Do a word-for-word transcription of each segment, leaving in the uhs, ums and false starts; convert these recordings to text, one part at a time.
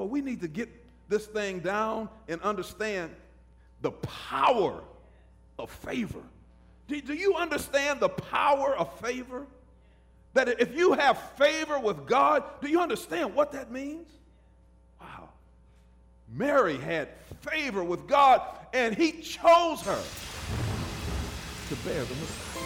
we need to get this thing down and understand the power of favor. Do, do you understand the power of favor? That if you have favor with God, do you understand what that means? Wow. Mary had favor with God, and he chose her to bear the Messiah.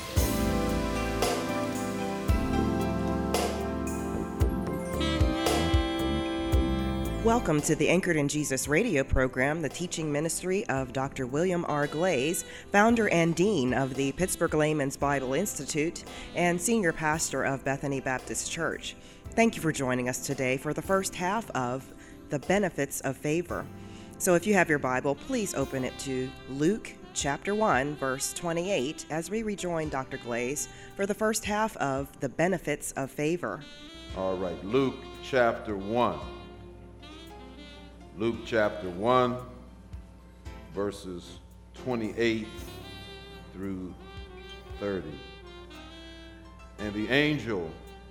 Welcome to the Anchored in Jesus radio program, the teaching ministry of Doctor William R. Glaze, founder and dean of the Pittsburgh Layman's Bible Institute and senior pastor of Bethany Baptist Church. Thank you for joining us today for the first half of The Benefits of Favor. So if you have your Bible, please open it to Luke chapter one, verse twenty-eight, as we rejoin Doctor Glaze for the first half of The Benefits of Favor. All right, Luke chapter one. Luke chapter one, verses twenty-eight through thirty. And the angel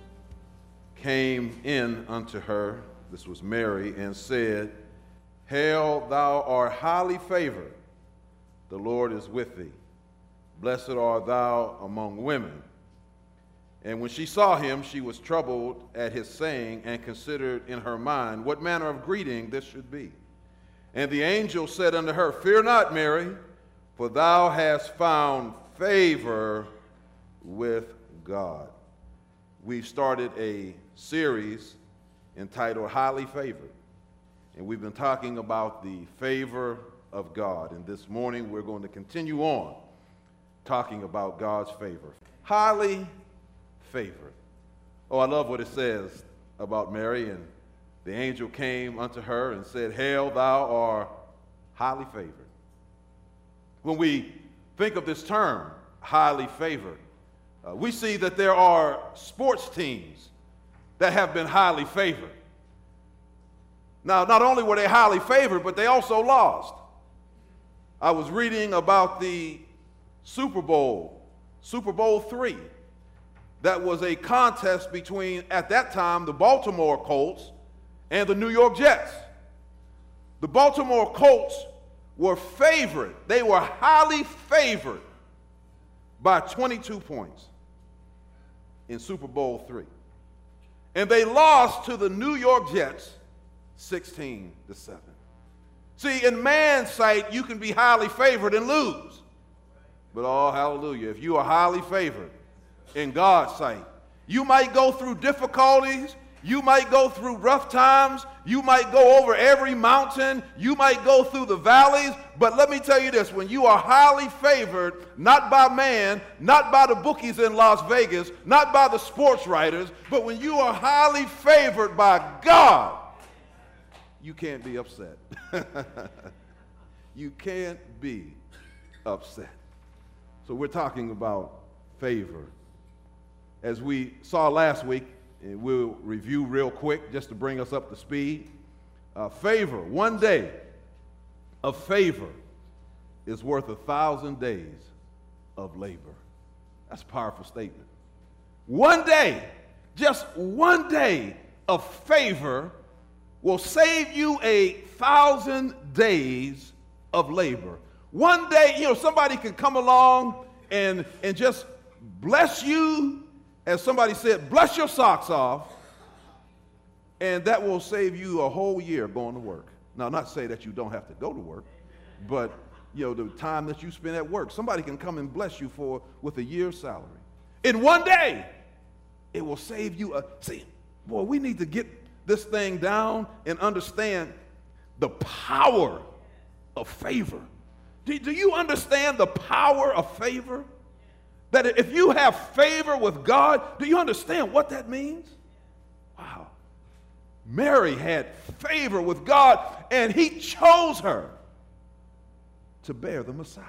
came in unto her, this was Mary, and said, Hail, thou art highly favored, the Lord is with thee. Blessed art thou among women. And when she saw him, she was troubled at his saying, and considered in her mind what manner of greeting this should be. And the angel said unto her, Fear not, Mary, for thou hast found favor with God. We've started a series entitled Highly Favored, and we've been talking about the favor of God. And this morning we're going to continue on talking about God's favor. Highly favored. Oh, I love what it says about Mary. And the angel came unto her and said, Hail, thou art highly favored. When we think of this term, highly favored, uh, we see that there are sports teams that have been highly favored. Now, not only were they highly favored, but they also lost. I was reading about the Super Bowl, Super Bowl three. That was a contest between, at that time, the Baltimore Colts and the New York Jets. The Baltimore Colts were favored. They were highly favored by twenty-two points in Super Bowl three. And they lost to the New York Jets sixteen to seven. See, in man's sight, you can be highly favored and lose. But oh, hallelujah, if you are highly favored in God's sight, you might go through difficulties, you might go through rough times, you might go over every mountain, you might go through the valleys, but let me tell you this, when you are highly favored, not by man, not by the bookies in Las Vegas, not by the sports writers, but when you are highly favored by God, you can't be upset. You can't be upset. So we're talking about favor. As we saw last week, and we'll review real quick just to bring us up to speed. Uh, favor, one day of favor is worth a thousand days of labor. That's a powerful statement. One day, just one day of favor will save you a thousand days of labor. One day, you know, somebody can come along and, and just bless you. As somebody said, bless your socks off, and that will save you a whole year going to work. Now, not say that you don't have to go to work, but, you know, the time that you spend at work, somebody can come and bless you for with a year's salary. In one day, it will save you a, see, boy, we need to get this thing down and understand the power of favor. Do, do you understand the power of favor? That if you have favor with God, do you understand what that means? Wow. Mary had favor with God, and he chose her to bear the Messiah.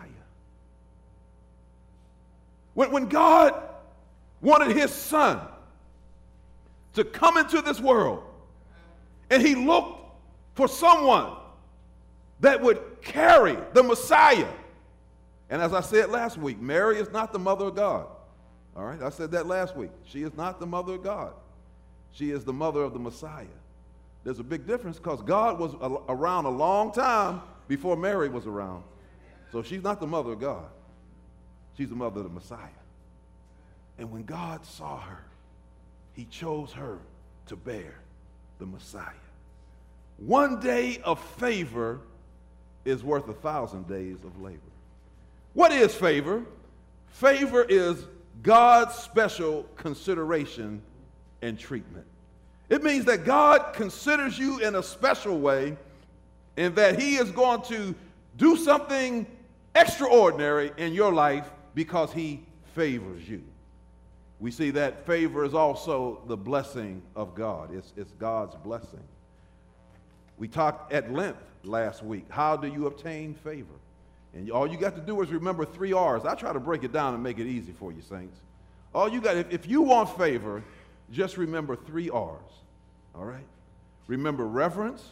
When, when God wanted his son to come into this world, and he looked for someone that would carry the Messiah. And as I said last week, Mary is not the mother of God. All right, I said that last week. She is not the mother of God. She is the mother of the Messiah. There's a big difference because God was a- around a long time before Mary was around. So she's not the mother of God. She's the mother of the Messiah. And when God saw her, he chose her to bear the Messiah. One day of favor is worth a thousand days of labor. What is favor? Favor is God's special consideration and treatment. It means that God considers you in a special way and that he is going to do something extraordinary in your life because he favors you. We see that favor is also the blessing of God. It's, it's God's blessing. We talked at length last week. How do you obtain favor? And all you got to do is remember three R's. I try to break it down and make it easy for you, saints. All you got, if, if you want favor, just remember three R's. All right? Remember reverence,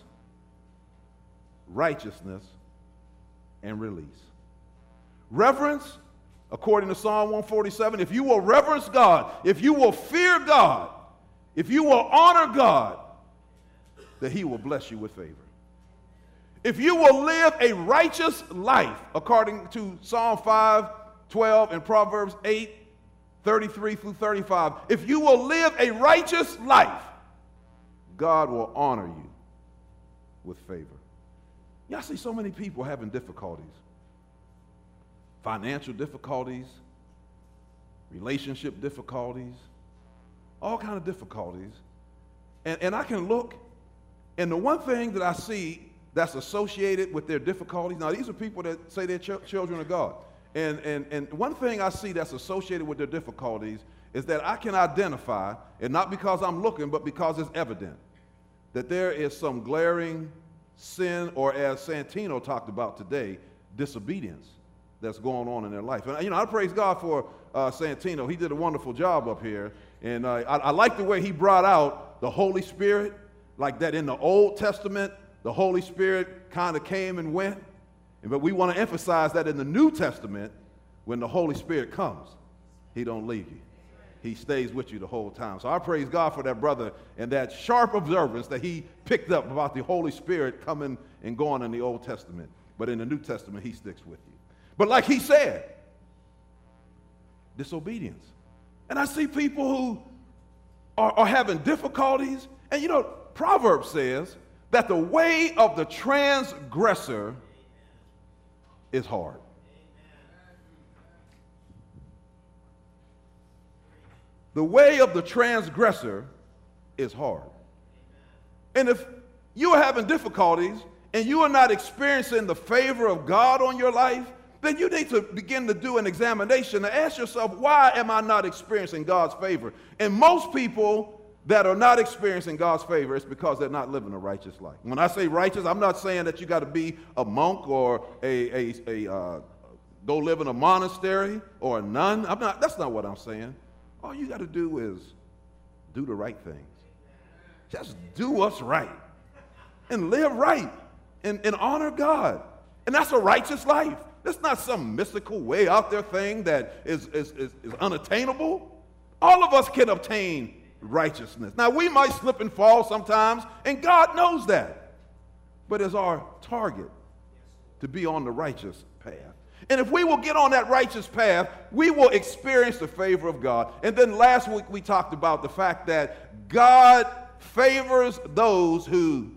righteousness, and release. Reverence, according to Psalm one forty-seven, if you will reverence God, if you will fear God, if you will honor God, that he will bless you with favor. If you will live a righteous life, according to Psalm five twelve and Proverbs eight thirty-three through thirty-five, if you will live a righteous life, God will honor you with favor. Y'all see so many people having difficulties. Financial difficulties, relationship difficulties, all kinds of difficulties. And, and I can look, and the one thing that I see that's associated with their difficulties, now these are people that say they're ch- children of God. And, and, and one thing I see that's associated with their difficulties is that I can identify, and not because I'm looking, but because it's evident, that there is some glaring sin, or as Santino talked about today, disobedience that's going on in their life. And, you know, I praise God for uh, Santino. He did a wonderful job up here. And uh, I, I like the way he brought out the Holy Spirit, like that in the Old Testament, the Holy Spirit kind of came and went. But we want to emphasize that in the New Testament, when the Holy Spirit comes, he don't leave you. He stays with you the whole time. So I praise God for that brother and that sharp observance that he picked up about the Holy Spirit coming and going in the Old Testament. But in the New Testament, he sticks with you. But like he said, disobedience. And I see people who are, are having difficulties. And you know, Proverbs says that the way of the transgressor is hard. The way of the transgressor is hard. And if you are having difficulties and you are not experiencing the favor of God on your life, then you need to begin to do an examination and ask yourself, why am I not experiencing God's favor? And most people that are not experiencing God's favor, it's because they're not living a righteous life. When I say righteous, I'm not saying that you got to be a monk or a, a, a uh, go live in a monastery or a nun. I'm not. That's not what I'm saying. All you got to do is do the right things. Just do what's right and live right and, and honor God. And that's a righteous life. That's not some mystical way out there thing that is, is, is, is unattainable. All of us can obtain righteousness. Now, we might slip and fall sometimes, and God knows that. But it's our target to be on the righteous path. And if we will get on that righteous path, we will experience the favor of God. And then last week we talked about the fact that God favors those who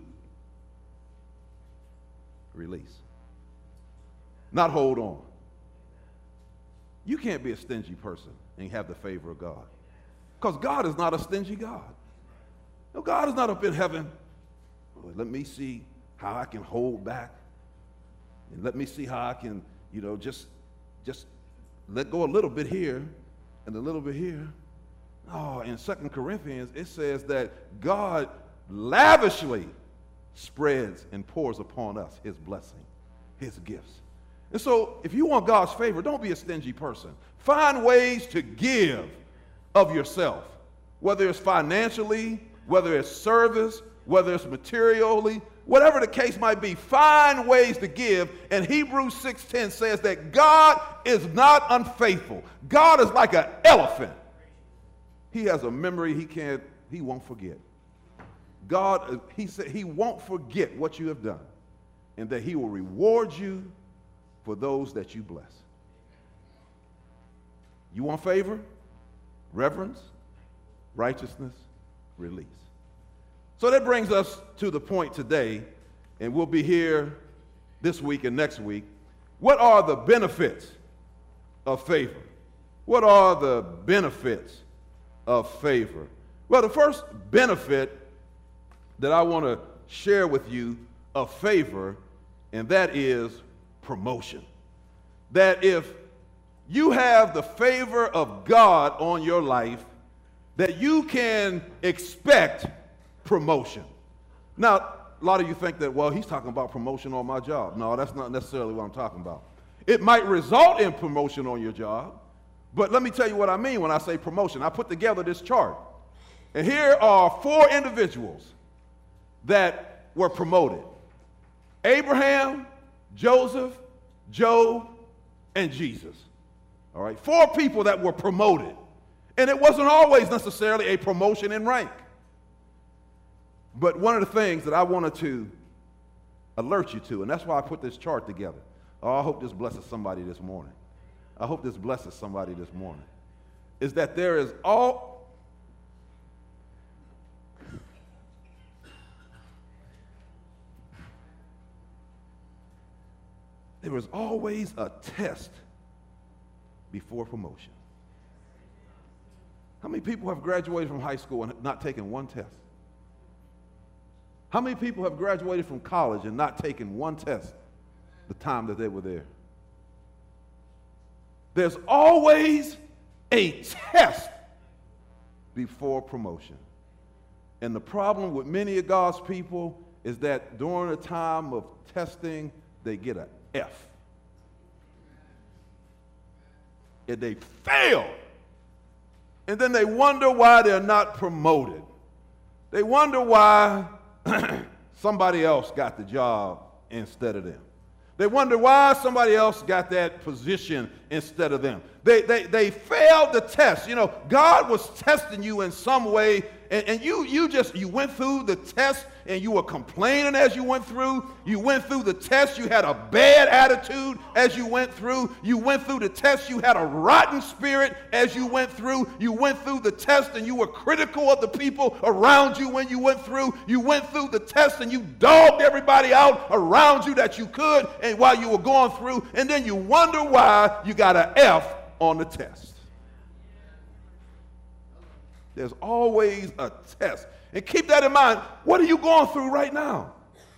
release, not hold on. You can't be a stingy person and have the favor of God, because God is not a stingy God. No, God is not up in heaven. Well, let me see how I can hold back, and let me see how I can, you know, just, just let go a little bit here and a little bit here. Oh, in Second Corinthians, it says that God lavishly spreads and pours upon us his blessing, his gifts. And so if you want God's favor, don't be a stingy person. Find ways to give of yourself, whether it's financially, whether it's service, whether it's materially, whatever the case might be. Find ways to give. And Hebrews six ten says that God is not unfaithful. God is like an elephant. He has a memory he can't, he won't forget. God, he said he won't forget what you have done, and that he will reward you for those that you bless. You want favor, reverence, righteousness, release. So that brings us to the point today, and we'll be here this week and next week. What are the benefits of favor? What are the benefits of favor? Well, the first benefit that I want to share with you of favor, and that is promotion. That if you have the favor of God on your life, that you can expect promotion. Now, a lot of you think that, well, he's talking about promotion on my job. No, that's not necessarily what I'm talking about. It might result in promotion on your job, but let me tell you what I mean when I say promotion. I put together this chart, and here are four individuals that were promoted: Abraham, Joseph, Job, and Jesus. All right, four people that were promoted. And it wasn't always necessarily a promotion in rank. But one of the things that I wanted to alert you to, and that's why I put this chart together. Oh, I hope this blesses somebody this morning. I hope this blesses somebody this morning. Is that there is all there is always a test before promotion. How many people have graduated from high school and not taken one test? How many people have graduated from college and not taken one test the time that they were there? There's always a test before promotion. And the problem with many of God's people is that during a time of testing, they get an F. And they fail. And then they wonder why they're not promoted. They wonder why somebody else got the job instead of them. They wonder why somebody else got that position instead of them. They, they, they failed the test. You know, God was testing you in some way, and, and you, you just, you went through the test, and you were complaining as you went through. You went through the test. You had a bad attitude as you went through. You went through the test. You had a rotten spirit as you went through. You went through the test, and you were critical of the people around you when you went through. You went through the test, and you dogged everybody out around you that you could, and while you were going through, and then you wonder why you got an F on the test. There's always a test. And keep that in mind. What are you going through right now?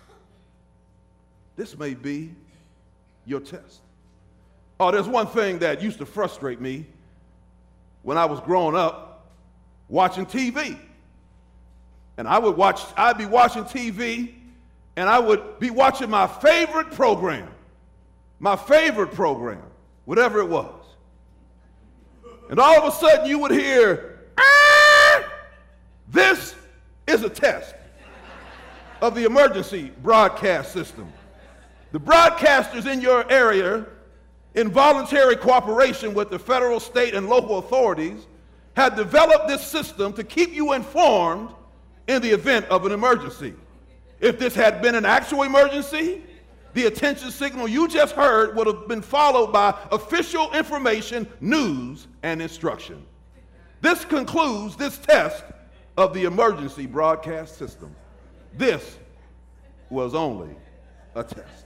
This may be your test. Oh, there's one thing that used to frustrate me when I was growing up, watching T V. And I would watch, I'd be watching T V, and I would be watching my favorite program. My favorite program, whatever it was. And all of a sudden you would hear, ah! This is a test of the emergency broadcast system. The broadcasters in your area, in voluntary cooperation with the federal, state, and local authorities, have developed this system to keep you informed in the event of an emergency. If this had been an actual emergency, the attention signal you just heard would have been followed by official information, news, and instruction. This concludes this test of the emergency broadcast system. This was only a test.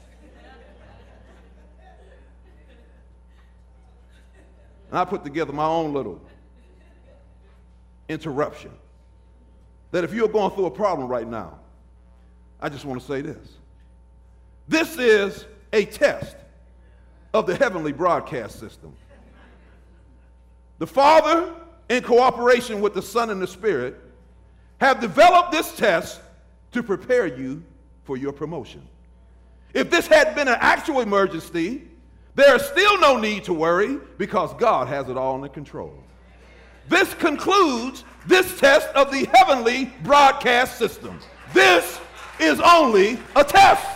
And I put together my own little interruption. That if you're going through a problem right now, I just want to say this. This is a test of the heavenly broadcast system. The Father, in cooperation with the Son and the Spirit, have developed this test to prepare you for your promotion. If this had been an actual emergency, there is still no need to worry because God has it all under control. This concludes this test of the heavenly broadcast system. This is only a test.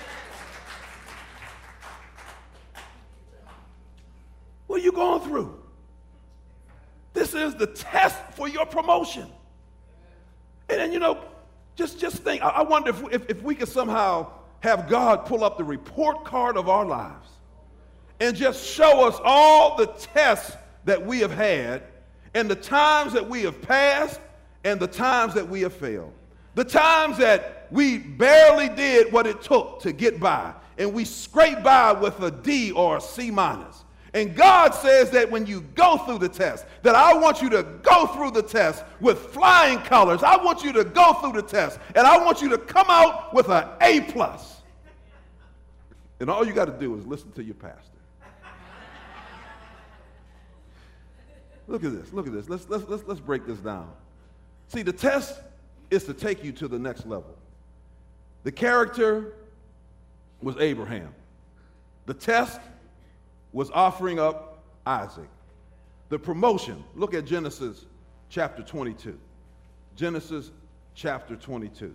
What are you going through? This is the test for your promotion. And then, you know, Just, just think, I, I wonder if, if, if we could somehow have God pull up the report card of our lives and just show us all the tests that we have had and the times that we have passed and the times that we have failed. The times that we barely did what it took to get by and we scraped by with a D or a C minus. And God says that when you go through the test, that I want you to go through the test with flying colors. I want you to go through the test, and I want you to come out with an A plus. And all you got to do is listen to your pastor. Look at this. Look at this. Let's, let's, let's, let's break this down. See, the test is to take you to the next level. The character was Abraham. The test was offering up Isaac. The promotion, look at Genesis chapter twenty-two. Genesis chapter twenty-two.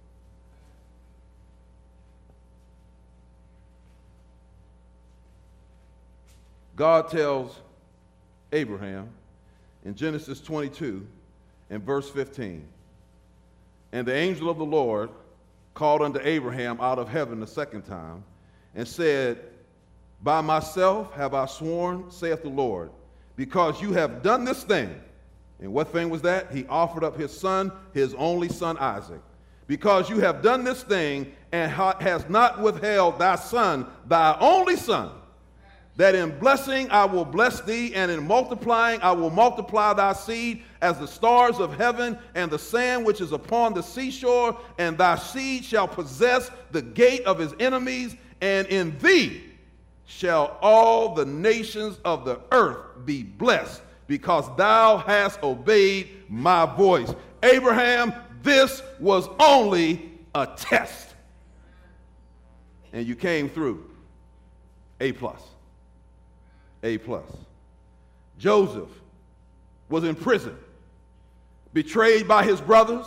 God tells Abraham in Genesis twenty-two and verse fifteen, and the angel of the Lord called unto Abraham out of heaven the second time and said, by myself have I sworn, saith the Lord, because you have done this thing. And what thing was that? He offered up his son, his only son Isaac. Because you have done this thing and ha- has not withheld thy son, thy only son, that in blessing I will bless thee, and in multiplying I will multiply thy seed as the stars of heaven and the sand which is upon the seashore, and thy seed shall possess the gate of his enemies, and in thee shall all the nations of the earth be blessed, because thou hast obeyed my voice. Abraham, this was only a test. And you came through. A plus. A plus. Joseph was in prison, betrayed by his brothers,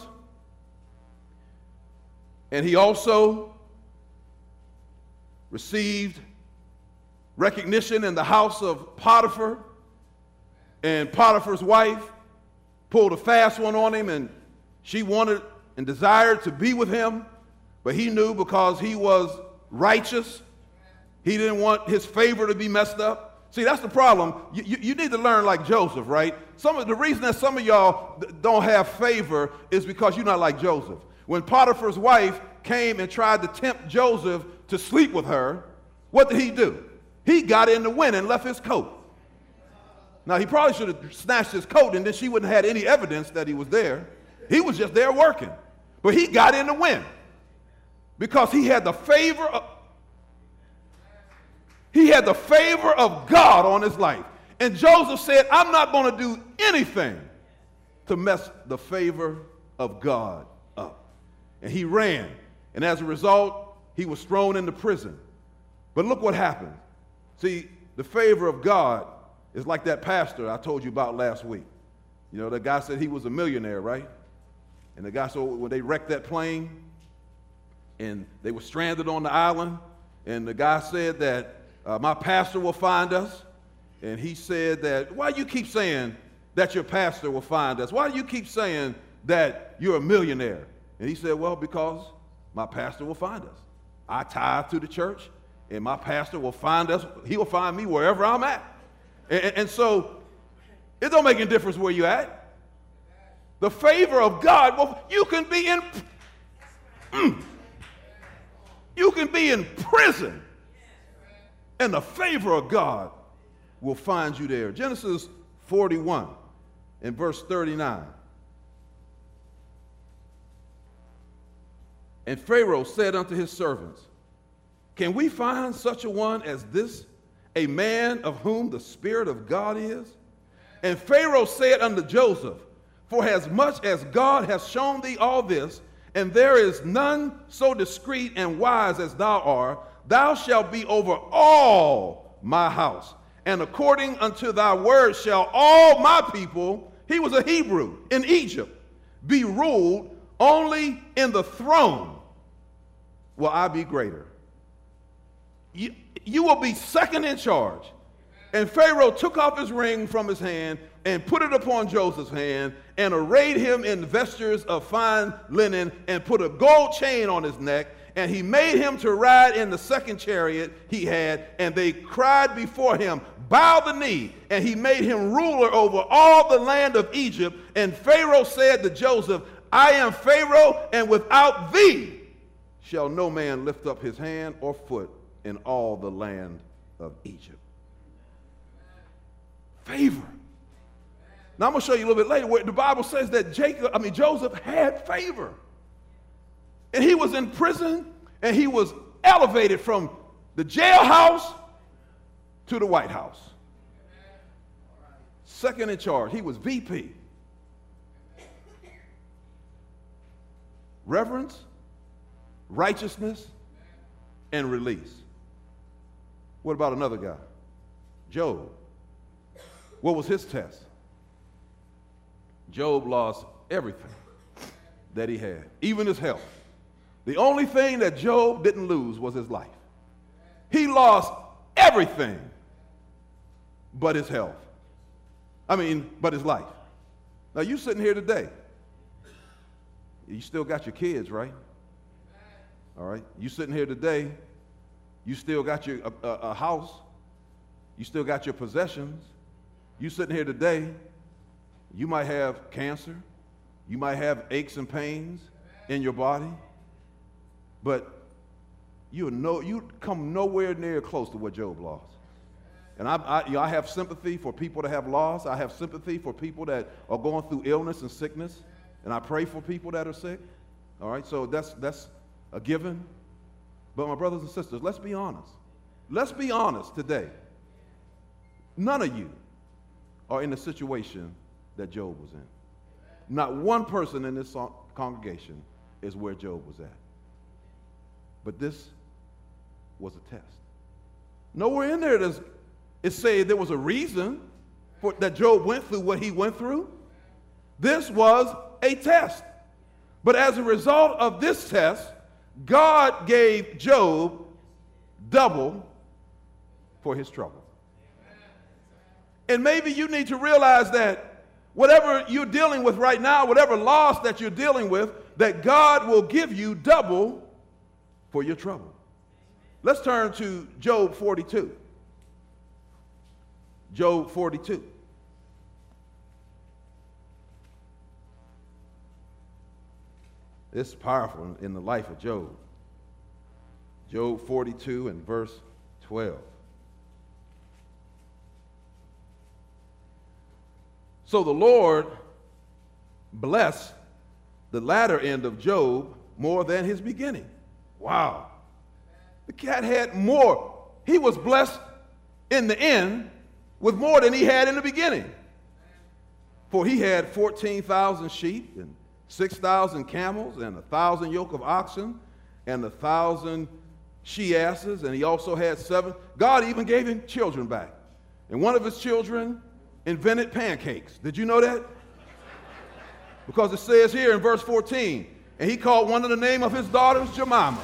and he also received recognition in the house of Potiphar, and Potiphar's wife pulled a fast one on him, and she wanted and desired to be with him, but he knew because he was righteous, he didn't want his favor to be messed up. See, that's the problem. You, you, you need to learn like Joseph, right? Some of the reason that some of y'all don't have favor is because you're not like Joseph. When Potiphar's wife came and tried to tempt Joseph to sleep with her, what did he do? He got in the wind and left his coat. Now, he probably should have snatched his coat, and then she wouldn't have had any evidence that he was there. He was just there working. But he got in the wind because he had the favor of, he had the favor of God on his life. And Joseph said, I'm not going to do anything to mess the favor of God up. And he ran. And as a result, he was thrown into prison. But look what happened. See, the favor of God is like that pastor I told you about last week. You know, the guy said he was a millionaire, right? And the guy said when they wrecked that plane and they were stranded on the island, and the guy said that uh, my pastor will find us. And he said that, why do you keep saying that your pastor will find us? Why do you keep saying that you're a millionaire? And he said, well, because my pastor will find us. I tithe to the church, and my pastor will find us. He will find me wherever I'm at. And, and so it don't make any difference where you're at. The favor of God, well, you can be in, mm, you can be in prison, and the favor of God will find you there. Genesis forty-one and verse thirty-nine. And Pharaoh said unto his servants, can we find such a one as this, a man of whom the Spirit of God is? And Pharaoh said unto Joseph, for as much as God has shown thee all this, and there is none so discreet and wise as thou art, thou shalt be over all my house. And according unto thy word shall all my people, he was a Hebrew in Egypt, be ruled. Only in the throne will I be greater. You, you will be second in charge. And Pharaoh took off his ring from his hand and put it upon Joseph's hand and arrayed him in vestures of fine linen and put a gold chain on his neck. And he made him to ride in the second chariot he had, and they cried before him, bow the knee. And he made him ruler over all the land of Egypt. And Pharaoh said to Joseph, I am Pharaoh, and without thee shall no man lift up his hand or foot in all the land of Egypt. Favor. Now I'm going to show you a little bit later where the Bible says that Jacob, I mean Joseph had favor. And he was in prison, and he was elevated from the jailhouse to the White House. Second in charge. He was V P. Reverence, righteousness, and release. What about another guy? Job. What was his test? Job lost everything that he had, even his health. The only thing that Job didn't lose was his life. He lost everything but his health. I mean, but his life. Now, you sitting here today. You still got your kids, right? All right. You sitting here today. You still got your a, a, a house. You still got your possessions. You sitting here today. You might have cancer. You might have aches and pains in your body. But you know you come nowhere near close to what Job lost. And I, I, you know, I have sympathy for people that have loss. I have sympathy for people that are going through illness and sickness. And I pray for people that are sick. All right, so that's that's a given. But my brothers and sisters, let's be honest. Let's be honest today. None of you are in the situation that Job was in. Not one person in this congregation is where Job was at. But this was a test. Nowhere in there does it say there was a reason for, that Job went through what he went through. This was a test. But as a result of this test, God gave Job double for his trouble. And maybe you need to realize that whatever you're dealing with right now, whatever loss that you're dealing with, that God will give you double for your trouble. Let's turn to Job forty-two. Job forty-two. This is powerful in the life of Job. Job forty-two and verse twelve. So the Lord blessed the latter end of Job more than his beginning. Wow. The cat had more. He was blessed in the end with more than he had in the beginning. For he had fourteen thousand sheep and six thousand camels and a thousand yoke of oxen and a thousand she-asses, and he also had seven. God even gave him children back. And one of his children invented pancakes. Did you know that? Because it says here in verse fourteen, and he called one of the name of his daughters Jemima.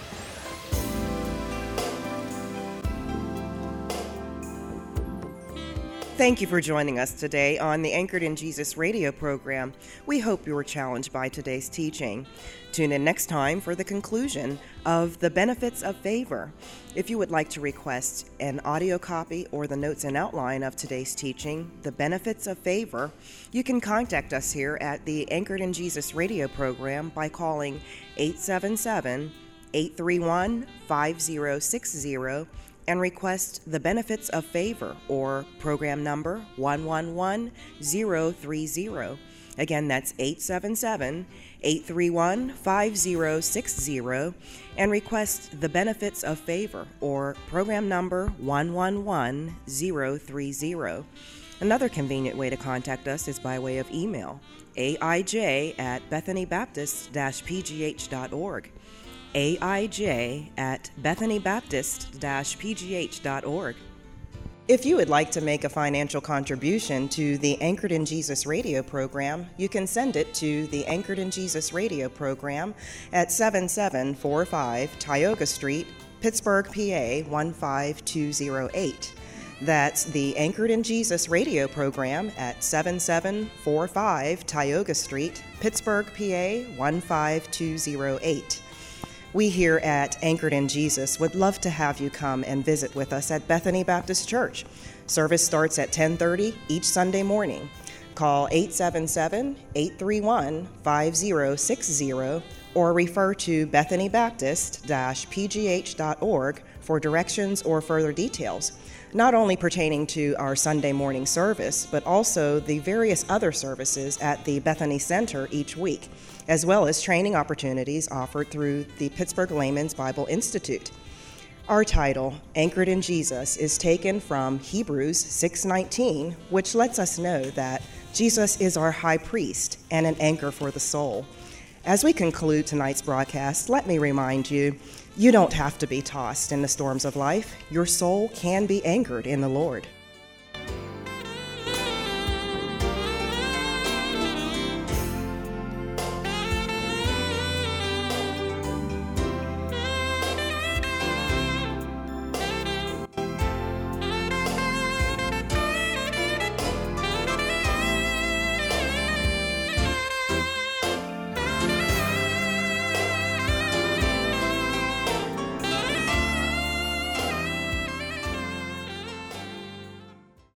Thank you for joining us today on the Anchored in Jesus radio program. We hope you were challenged by today's teaching. Tune in next time for the conclusion of The Benefits of Favor. If you would like to request an audio copy or the notes and outline of today's teaching, The Benefits of Favor, you can contact us here at the Anchored in Jesus radio program by calling eight seven seven, eight three one, five zero six zero and request The Benefits of Favor or program number one one one zero three zero. Again, that's eight seven seven, eight three one, five zero six zero and request The Benefits of Favor or program number one one one zero three zero. Another convenient way to contact us is by way of email, A I J at bethany baptist dash p g h dot org. A I J at bethany baptist dash p g h dot org. If you would like to make a financial contribution to the Anchored in Jesus radio program, you can send it to the Anchored in Jesus radio program at seven seven four five Tioga Street, Pittsburgh, P A one five two zero eight. That's the Anchored in Jesus radio program at seventy-seven forty-five Tioga Street, Pittsburgh, P A one five two zero eight. We here at Anchored in Jesus would love to have you come and visit with us at Bethany Baptist Church. Service starts at ten thirty each Sunday morning. Call eight seven seven, eight three one, five zero six zero or refer to bethany baptist dash p g h dot org for directions or further details, not only pertaining to our Sunday morning service, but also the various other services at the Bethany Center each week, as well as training opportunities offered through the Pittsburgh Layman's Bible Institute. Our title, Anchored in Jesus, is taken from Hebrews six nineteen, which lets us know that Jesus is our high priest and an anchor for the soul. As we conclude tonight's broadcast, let me remind you, you don't have to be tossed in the storms of life. Your soul can be anchored in the Lord.